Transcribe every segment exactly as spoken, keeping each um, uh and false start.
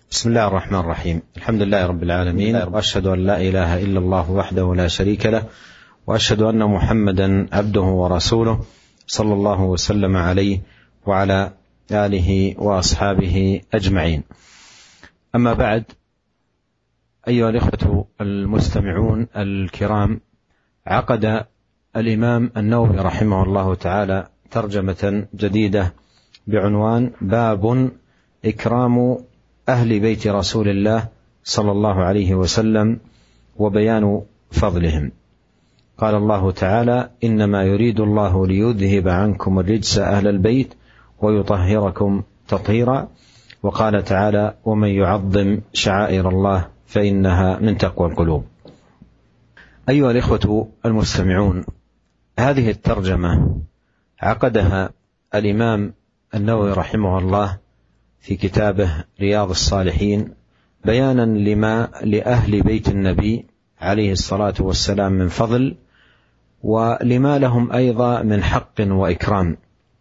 بسم الله الرحمن الرحيم. الحمد لله رب العالمين، وأشهد أن لا إله إلا الله وحده لا شريك له، وأشهد أن محمدا عبده ورسوله صلى الله وسلم عليه وعلى آله وأصحابه أجمعين. أما بعد، أيها الإخوة المستمعون الكرام، عقد الإمام النووي رحمه الله تعالى ترجمة جديدة بعنوان باب إكرام أهل بيت رسول الله صلى الله عليه وسلم وبيان فضلهم. قال الله تعالى: إنما يريد الله ليذهب عنكم الرجس أهل البيت ويطهركم تطهيرا. وقال تعالى: ومن يعظم شعائر الله فإنها من تقوى القلوب. أيها الإخوة المستمعون، هذه الترجمة عقدها الإمام النووي رحمه الله في كتابه رياض الصالحين بيانا لما لأهل بيت النبي عليه الصلاة والسلام من فضل، ولما لهم أيضا من حق وإكرام.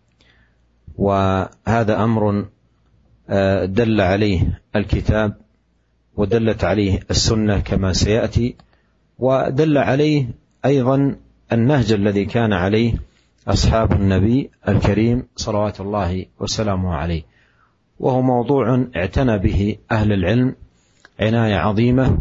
وهذا أمر دل عليه الكتاب ودلت عليه السنة كما سيأتي، ودل عليه أيضا النهج الذي كان عليه أصحاب النبي الكريم صلوات الله وسلامه عليه، وهو موضوع اعتنى به أهل العلم عناية عظيمة،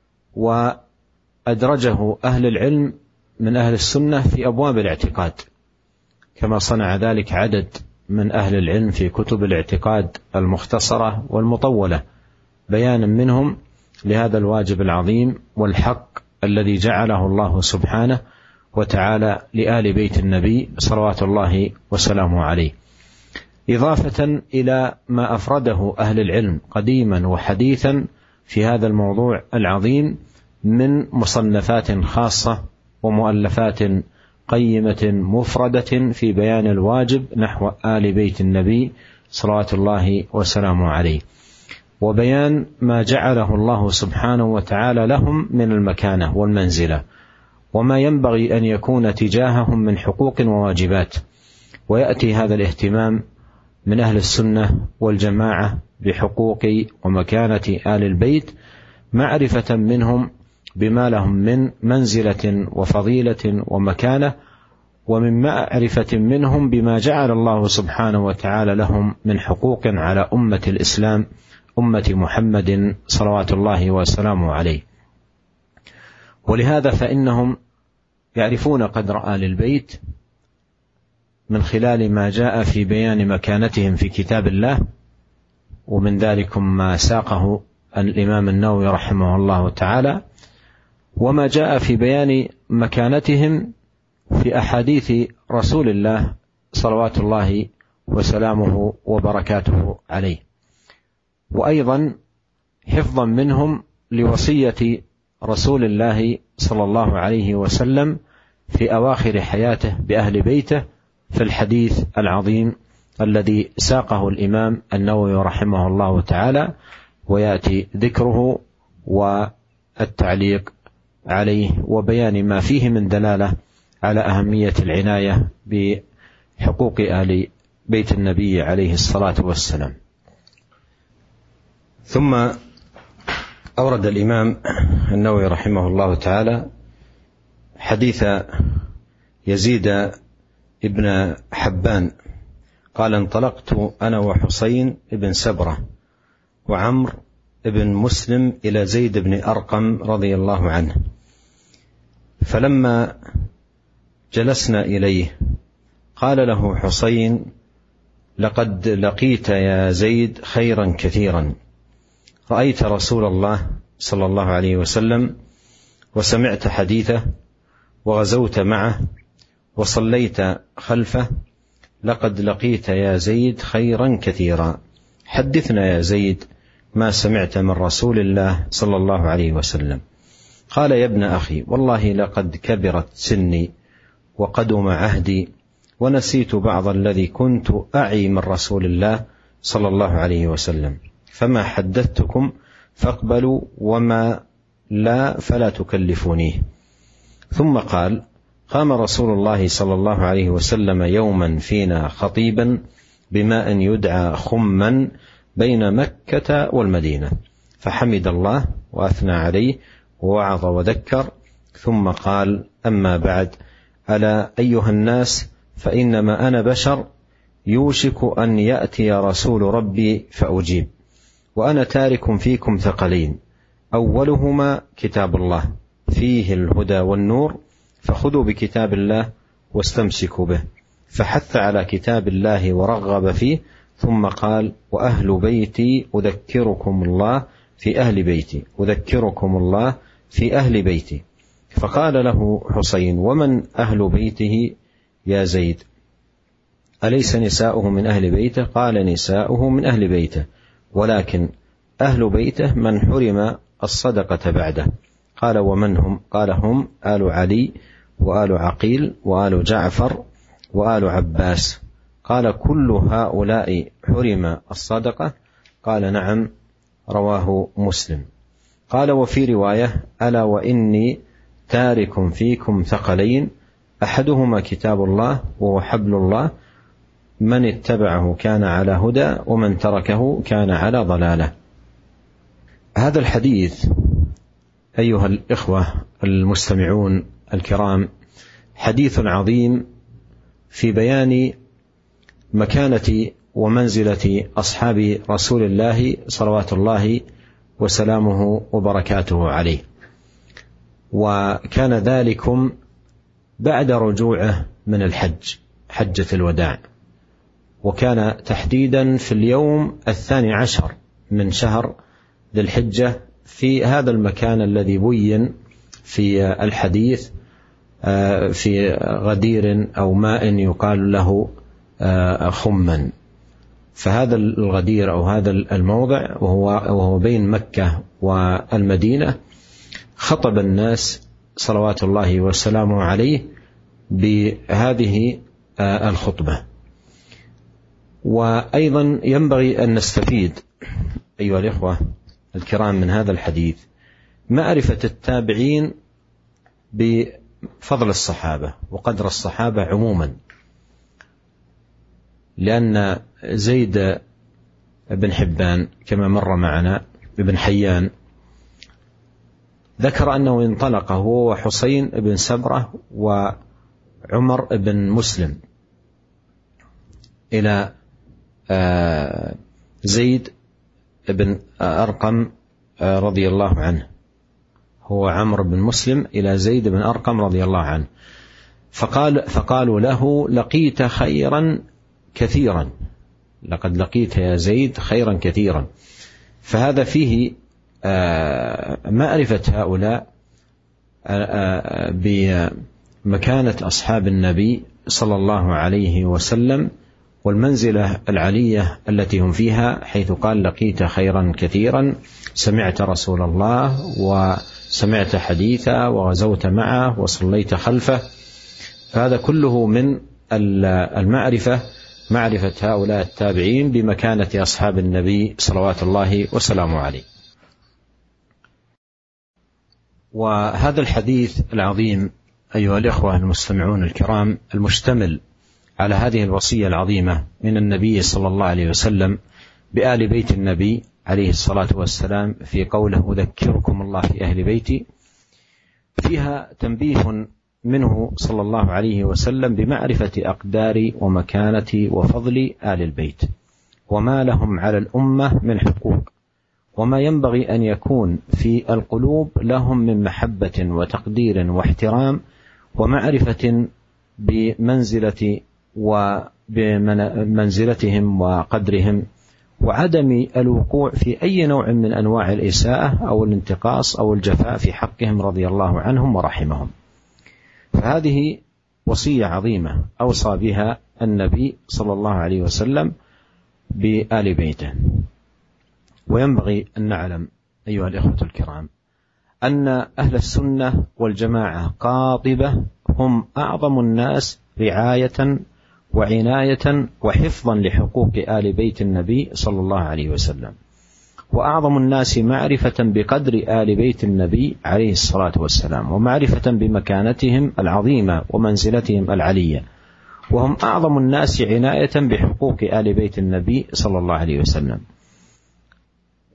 وأدرجه أهل العلم من أهل السنة في أبواب الاعتقاد، كما صنع ذلك عدد من أهل العلم في كتب الاعتقاد المختصرة والمطولة، بيانا منهم لهذا الواجب العظيم والحق الذي جعله الله سبحانه وتعالى لآل بيت النبي صلوات الله وسلامه عليه، إضافة إلى ما أفرده أهل العلم قديما وحديثا في هذا الموضوع العظيم من مصنفات خاصة ومؤلفات قيمة مفردة في بيان الواجب نحو آل بيت النبي صلوات الله وسلامه عليه، وبيان ما جعله الله سبحانه وتعالى لهم من المكانة والمنزلة، وما ينبغي أن يكون تجاههم من حقوق وواجبات. ويأتي هذا الاهتمام من أهل السنة والجماعة بحقوق ومكانة آل البيت معرفة منهم بما لهم من منزلة وفضيلة ومكانة، ومن معرفة منهم بما جعل الله سبحانه وتعالى لهم من حقوق على أمة الإسلام، أمة محمد صلوات الله وسلامه عليه. ولهذا فإنهم يعرفون قدر آل البيت من خلال ما جاء في بيان مكانتهم في كتاب الله، ومن ذلك ما ساقه الإمام النووي رحمه الله تعالى، وما جاء في بيان مكانتهم في أحاديث رسول الله صلوات الله وسلامه وبركاته عليه، وأيضا حفظا منهم لوصية رسول الله صلى الله عليه وسلم في أواخر حياته بأهل بيته في الحديث العظيم الذي ساقه الإمام النووي رحمه الله تعالى، ويأتي ذكره والتعليق عليه وبيان ما فيه من دلالة على أهمية العناية بحقوق آل بيت النبي عليه الصلاة والسلام. ثم أورد الإمام النووي رحمه الله تعالى حديث يزيد ابن حبان قال: انطلقت أنا وحسين ابن سبرة وعمر ابن مسلم إلى زيد بن أرقم رضي الله عنه، فلما جلسنا إليه قال له حسين: لقد لقيت يا زيد خيرا كثيرا، رأيت رسول الله صلى الله عليه وسلم وسمعت حديثه وغزوت معه وصليت خلفه، لقد لقيت يا زيد خيرا كثيرا، حدثنا يا زيد ما سمعت من رسول الله صلى الله عليه وسلم. قال: يا ابن أخي، والله لقد كبرت سني وقدم عهدي، ونسيت بعض الذي كنت أعي من رسول الله صلى الله عليه وسلم، فما حدثتكم فاقبلوا، وما لا فلا تكلفونيه. ثم قال: قام رسول الله صلى الله عليه وسلم يوما فينا خطيبا بماء يدعى خما، بين مكة والمدينة، فحمد الله وأثنى عليه ووعظ وذكر، ثم قال: أما بعد، ألا أيها الناس، فإنما أنا بشر يوشك أن يأتي رسول ربي فأجيب، وأنا تارك فيكم ثقلين، أولهما كتاب الله فيه الهدى والنور، فخذوا بكتاب الله واستمسكوا به، فحث على كتاب الله ورغب فيه، ثم قال: وأهل بيتي أذكركم الله في أهل بيتي أذكركم الله في أهل بيتي. فقال له حسين: ومن أهل بيته يا زيد؟ أليس نساؤه من أهل بيته؟ قال: نساؤه من أهل بيته، ولكن أهل بيته من حرم الصدقة بعده. قال: ومن هم؟ قال: هم آل علي وآل عقيل وآل جعفر وآل عباس. قال: كل هؤلاء حرم الصدقة؟ قال: نعم. رواه مسلم. قال: وفي رواية: ألا وإني تارك فيكم ثقلين، أحدهما كتاب الله وهو حبل الله، من اتبعه كان على هدى ومن تركه كان على ضلالة. هذا الحديث أيها الإخوة المستمعون الكرام حديث عظيم في بيان مكانة ومنزلة أصحاب رسول الله صلوات الله وسلامه وبركاته عليه، وكان ذلكم بعد رجوعه من الحج، حجة الوداع، وكان تحديدا في اليوم الثاني عشر من شهر ذي الحجة في هذا المكان الذي بين في الحديث في غدير أو ماء يقال له خما. فهذا الغدير أو هذا الموضع وهو, وهو بين مكة والمدينة خطب الناس صلوات الله وسلامه عليه بهذه الخطبة. وأيضا ينبغي أن نستفيد أيها الإخوة الكرام من هذا الحديث معرفة التابعين بفضل الصحابة وقدر الصحابة عموما، لأن زيد بن حبان كما مر معنا ابن حيان ذكر أنه انطلق هو وحسين بن سبرة وعمر بن مسلم إلى زيد بن أرقم رضي الله عنه، هو عمرو بن مسلم إلى زيد بن أرقم رضي الله عنه، فقال فقالوا له: لقيت خيرا كثيرا، لقد لقيت يا زيد خيرا كثيرا. فهذا فيه معرفة هؤلاء بمكانة أصحاب النبي صلى الله عليه وسلم والمنزلة العلية التي هم فيها، حيث قال: لقيت خيرا كثيرا، سمعت رسول الله وسمعت حديثا وغزوت معه وصليت خلفه. فهذا كله من المعرفة، معرفة هؤلاء التابعين بمكانة أصحاب النبي صلوات الله وسلامه عليه. وهذا الحديث العظيم أيها الإخوة المستمعون الكرام المشتمل على هذه الوصية العظيمة من النبي صلى الله عليه وسلم بآل بيت النبي عليه الصلاة والسلام في قوله: أذكركم الله في أهل بيتي، فيها تنبيه منه صلى الله عليه وسلم بمعرفة أقدار ومكانة وفضل آل البيت وما لهم على الأمة من حقوق، وما ينبغي أن يكون في القلوب لهم من محبة وتقدير واحترام ومعرفة بمنزلة وبمنزلتهم وقدرهم، وعدم الوقوع في أي نوع من أنواع الإساءة أو الانتقاص أو الجفاء في حقهم رضي الله عنهم ورحمهم. فهذه وصية عظيمة أوصى بها النبي صلى الله عليه وسلم بآل بيته. وينبغي أن نعلم أيها الإخوة الكرام أن أهل السنة والجماعة قاطبة هم أعظم الناس رعاية وعناية وحفظا لحقوق آل بيت النبي صلى الله عليه وسلم، وأعظم الناس معرفة بقدر آل بيت النبي عليه الصلاة والسلام ومعرفة بمكانتهم العظيمة ومنزلتهم العلية، وهم أعظم الناس عناية بحقوق آل بيت النبي صلى الله عليه وسلم.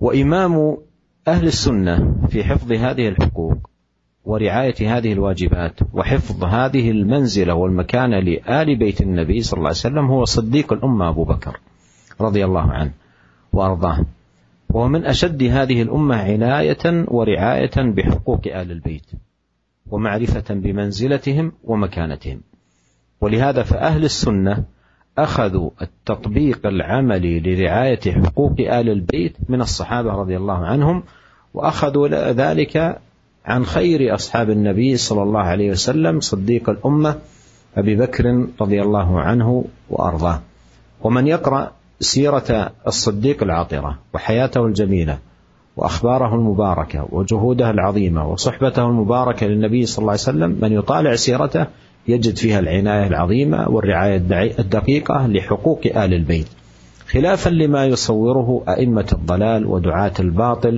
وإمام أهل السنة في حفظ هذه الحقوق ورعاية هذه الواجبات وحفظ هذه المنزلة والمكانة لآل بيت النبي صلى الله عليه وسلم هو صديق الأمة أبو بكر رضي الله عنه وأرضاه، وهو من أشد هذه الأمة عناية ورعاية بحقوق آل البيت ومعرفة بمنزلتهم ومكانتهم. ولهذا فأهل السنة أخذوا التطبيق العملي لرعاية حقوق آل البيت من الصحابة رضي الله عنهم، وأخذوا ذلك عن خير أصحاب النبي صلى الله عليه وسلم صديق الأمة أبي بكر رضي الله عنه وأرضاه. ومن يقرأ سيرة الصديق العطرة وحياته الجميلة وأخباره المباركة وجهوده العظيمة وصحبته المباركة للنبي صلى الله عليه وسلم، من يطالع سيرته يجد فيها العناية العظيمة والرعاية الدقيقة لحقوق آل البيت، خلافا لما يصوره أئمة الضلال ودعاة الباطل،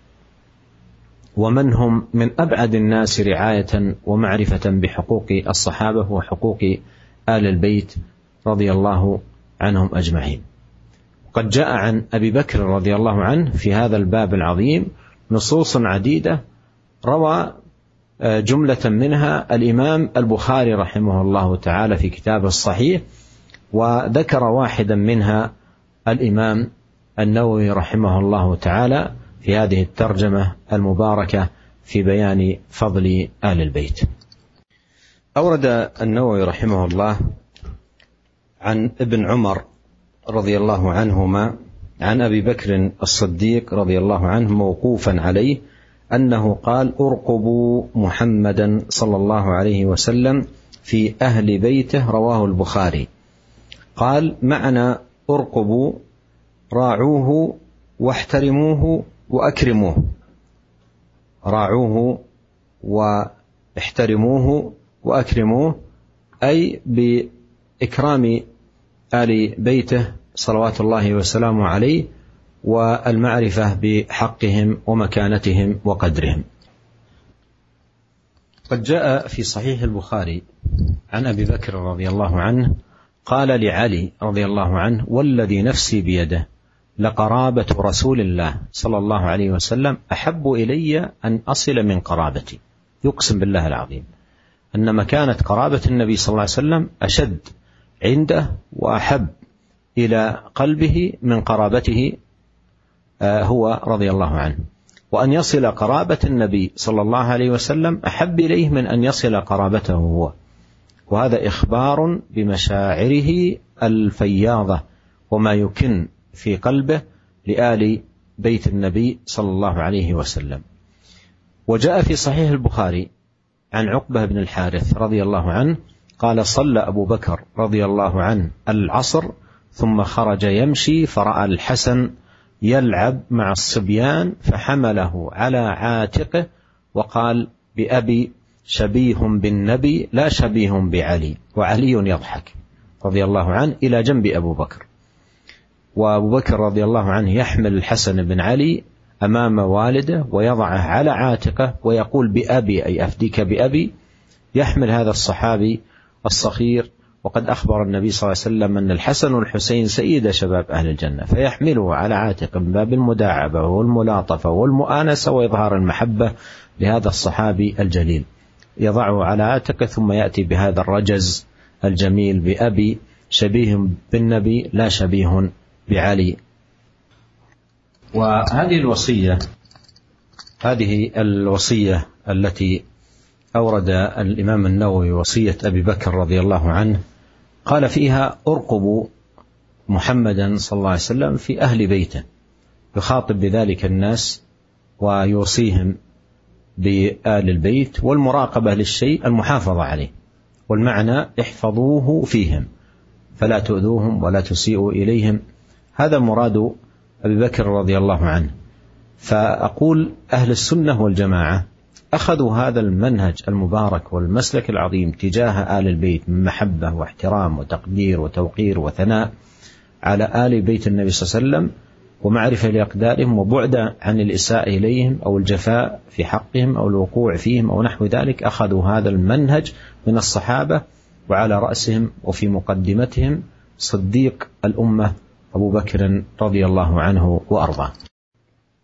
ومن هم من أبعد الناس رعاية ومعرفة بحقوق الصحابة وحقوق آل البيت رضي الله عنهم أجمعين. قد جاء عن أبي بكر رضي الله عنه في هذا الباب العظيم نصوص عديدة، روى جملة منها الإمام البخاري رحمه الله تعالى في كتابه الصحيح، وذكر واحدا منها الإمام النووي رحمه الله تعالى في هذه الترجمة المباركة في بيان فضل آل البيت. أورد النووي رحمه الله عن ابن عمر رضي الله عنهما عن أبي بكر الصديق رضي الله عنه موقوفا عليه أنه قال: أرقبوا محمدا صلى الله عليه وسلم في أهل بيته، رواه البخاري. قال: معنى أرقبوا راعوه واحترموه وأكرموه، راعوه واحترموه وأكرموه، أي بإكرام آل بيته صلوات الله وسلامه عليه والمعرفة بحقهم ومكانتهم وقدرهم. قد جاء في صحيح البخاري عن أبي بكر رضي الله عنه قال لعلي رضي الله عنه: والذي نفسي بيده لقرابة رسول الله صلى الله عليه وسلم أحب إلي أن أصل من قرابتي. يقسم بالله العظيم أن مكانة قرابة النبي صلى الله عليه وسلم أشد عنده وأحب إلى قلبه من قرابته هو رضي الله عنه، وأن يصل قرابة النبي صلى الله عليه وسلم أحب إليه من أن يصل قرابته هو. وهذا إخبار بمشاعره الفياضة وما يكن في قلبه لآل بيت النبي صلى الله عليه وسلم. وجاء في صحيح البخاري عن عقبة بن الحارث رضي الله عنه قال: صلى أبو بكر رضي الله عنه العصر ثم خرج يمشي فرأى الحسن يلعب مع الصبيان فحمله على عاتقه وقال: بأبي شبيه بالنبي لا شبيه بعلي، وعلي يضحك رضي الله عنه إلى جنب أبو بكر، وأبو بكر رضي الله عنه يحمل الحسن بن علي أمام والده ويضعه على عاتقه ويقول: بأبي، أي أفديك بأبي. يحمل هذا الصحابي الصغير، وقد أخبر النبي صلى الله عليه وسلم أن الحسن والحسين سيد شباب أهل الجنة، فيحمله على عاتق من باب المداعبة والملاطفة والمؤانسة وإظهار المحبة لهذا الصحابي الجليل. يضعه على عاتقه ثم يأتي بهذا الرجز الجميل: بأبي شبيه بالنبي لا شبيه بعلي. وهذه الوصية هذه الوصية التي أورد الإمام النووي وصية أبي بكر رضي الله عنه قال فيها: أرقبوا محمدا صلى الله عليه وسلم في أهل بيته، يخاطب بذلك الناس ويوصيهم بآل البيت، والمراقبة للشيء المحافظة عليه، والمعنى احفظوه فيهم فلا تؤذوهم ولا تسيئوا إليهم. هذا مراد أبي بكر رضي الله عنه. فأقول أهل السنة والجماعة أخذوا هذا المنهج المبارك والمسلك العظيم تجاه آل البيت من محبة واحترام وتقدير وتوقير وثناء على آل بيت النبي صلى الله عليه وسلم، ومعرفة لأقدارهم وبعد عن الإساءة إليهم أو الجفاء في حقهم أو الوقوع فيهم أو نحو ذلك. أخذوا هذا المنهج من الصحابة، وعلى رأسهم وفي مقدمتهم صديق الأمة أبو بكر رضي الله عنه وأرضاه.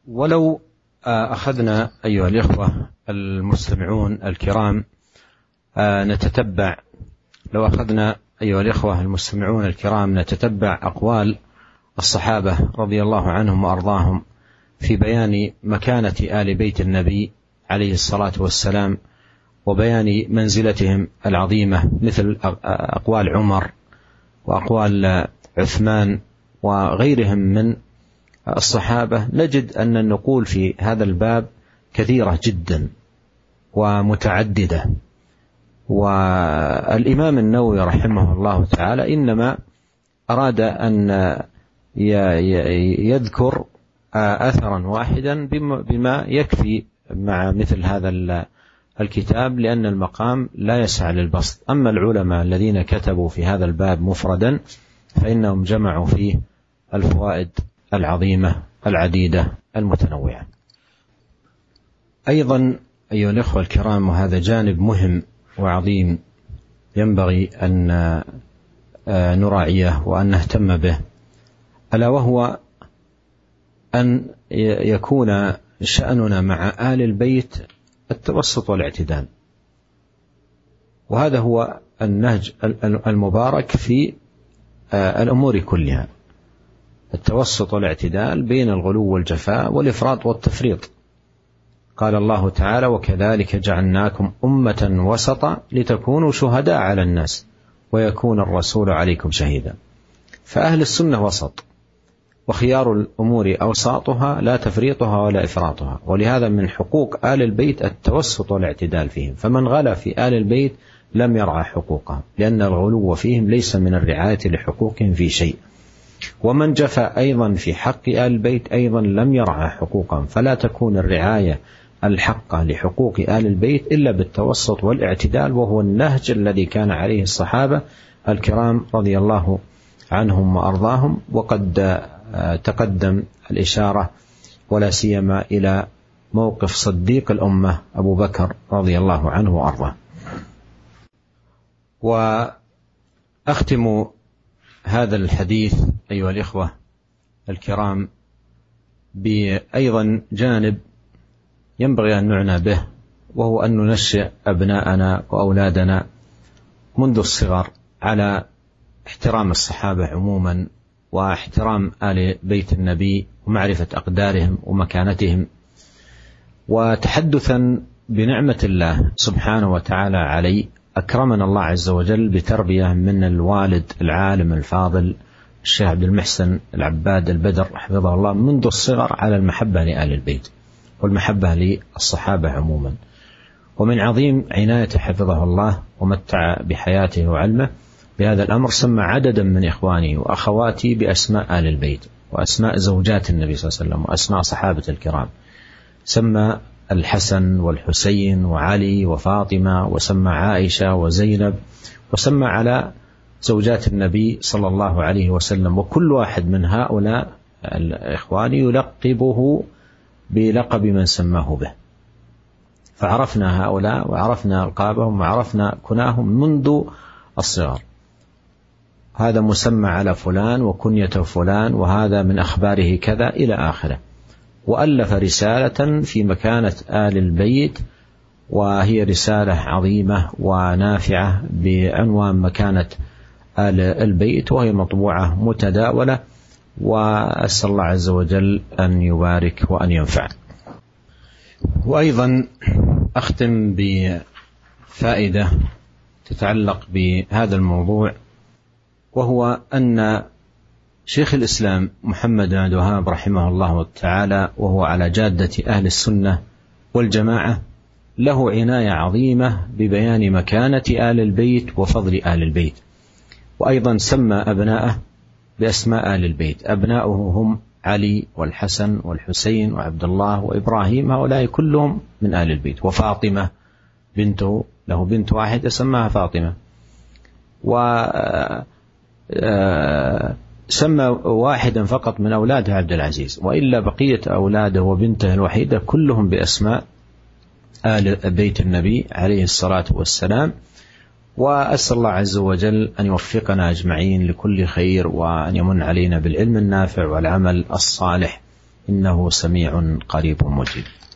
ولو أخذنا أيها الإخوة المستمعون الكرام نتتبع لو أخذنا أيها الإخوة المستمعون الكرام نتتبع أقوال الصحابة رضي الله عنهم وأرضاهم في بيان مكانة آل بيت النبي عليه الصلاة والسلام وبيان منزلتهم العظيمة، مثل أقوال عمر وأقوال عثمان وغيرهم من الصحابة، نجد أن النقول في هذا الباب كثيرة جدا ومتعددة. والإمام النووي رحمه الله تعالى إنما أراد أن يذكر أثرا واحدا بما يكفي مع مثل هذا الكتاب، لأن المقام لا يسع للبسط. أما العلماء الذين كتبوا في هذا الباب مفردا فإنهم جمعوا فيه الفوائد العظيمة العديدة المتنوعة. أيضا أيها الأخوة الكرام، وهذا جانب مهم وعظيم ينبغي أن نراعيه وأن نهتم به، ألا وهو أن يكون شأننا مع آل البيت التوسط والاعتدال، وهذا هو النهج المبارك في الأمور كلها، التوسط والاعتدال بين الغلو والجفاء والإفراط والتفريط. قال الله تعالى: وكذلك جعلناكم أمة وسطا لتكونوا شهداء على الناس ويكون الرسول عليكم شهيدا. فأهل السنة وسط، وخيار الأمور أوساطها لا تفريطها ولا إفراطها، ولهذا من حقوق آل البيت التوسط والاعتدال فيهم، فمن غلا في آل البيت لم يرعى حقوقهم، لأن الغلو فيهم ليس من الرعاية لحقوقهم في شيء، ومن جفى أيضا في حق آل البيت أيضا لم يرعى حقوقهم. فلا تكون الرعاية الحقة لحقوق آل البيت إلا بالتوسط والاعتدال، وهو النهج الذي كان عليه الصحابة الكرام رضي الله عنهم وأرضاهم. وقد تقدم الإشارة ولا سيما إلى موقف صديق الأمة أبو بكر رضي الله عنه وأرضاه. وأختم هذا الحديث أيها الإخوة الكرام بأيضا جانب ينبغي أن نعنى به، وهو أن ننشئ أبناءنا وأولادنا منذ الصغر على احترام الصحابة عموما، واحترام آل بيت النبي، ومعرفة أقدارهم ومكانتهم، وتحدثا بنعمة الله سبحانه وتعالى علي. أكرمنا الله عز وجل بتربية من الوالد العالم الفاضل الشيخ عبد المحسن العباد البدر حفظه الله منذ الصغر على المحبة لآل البيت والمحبة للصحابة عموما. ومن عظيم عنايته حفظه الله ومتع بحياته وعلمه بهذا الأمر، سمى عددا من إخواني وأخواتي بأسماء آل البيت وأسماء زوجات النبي صلى الله عليه وسلم وأسماء صحابة الكرام. سمى الحسن والحسين وعلي وفاطمة، وسمى عائشة وزينب، وسمى على زوجات النبي صلى الله عليه وسلم. وكل واحد من هؤلاء الإخوان يلقبه بلقب من سماه به، فعرفنا هؤلاء وعرفنا ألقابهم وعرفنا كناهم منذ الصغر. هذا مسمى على فلان وكنيته فلان، وهذا من أخباره كذا إلى آخره. وألف رسالة في مكانة آل البيت، وهي رسالة عظيمة ونافعة بعنوان مكانة آل البيت، وهي مطبوعة متداولة، وأسأل الله عز وجل أن يبارك وأن ينفع. وأيضا أختم بفائدة تتعلق بهذا الموضوع، وهو أن شيخ الإسلام محمد بن عبد الوهاب رحمه الله تعالى، وهو على جادة أهل السنة والجماعة، له عناية عظيمة ببيان مكانة آل البيت وفضل آل البيت. وأيضا سمى أبناءه بأسماء آل البيت، أبناؤه هم علي والحسن والحسين وعبد الله وإبراهيم، هؤلاء كلهم من آل البيت. وفاطمة بنته، له بنت واحدة سماها فاطمة، وسمى واحدا فقط من أولاده عبد العزيز، وإلا بقية أولاده وبنته الوحيدة كلهم بأسماء آل بيت النبي عليه الصلاة والسلام. وأسأل الله عز وجل أن يوفقنا أجمعين لكل خير، وأن يمن علينا بالعلم النافع والعمل الصالح، إنه سميع قريب مجيب.